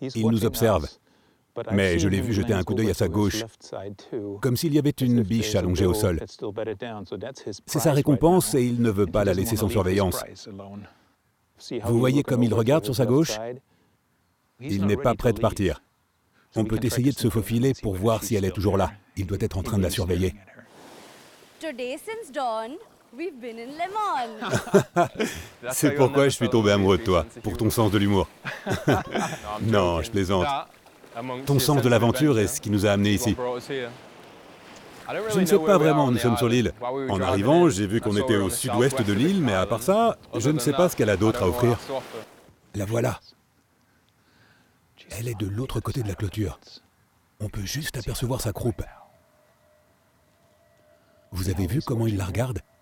Il nous observe. Mais je l'ai vu jeter un coup d'œil à sa gauche, comme s'il y avait une biche allongée au sol. C'est sa récompense et il ne veut pas la laisser sans surveillance. Vous voyez comme il regarde sur sa gauche? Il n'est pas prêt de partir. On peut essayer de se faufiler pour voir si elle est toujours là. Il doit être en train de la surveiller. Today since dawn, we've been in Lemon. C'est pourquoi je suis tombé amoureux de toi, pour ton sens de l'humour. Non, je plaisante. Ton sens de l'aventure est ce qui nous a amenés ici. Je ne sais pas vraiment où nous sommes sur l'île. En arrivant, j'ai vu qu'on était au sud-ouest de l'île, mais à part ça, je ne sais pas ce qu'elle a d'autre à offrir. La voilà. Elle est de l'autre côté de la clôture. On peut juste apercevoir sa croupe. Vous avez vu comment il la regarde?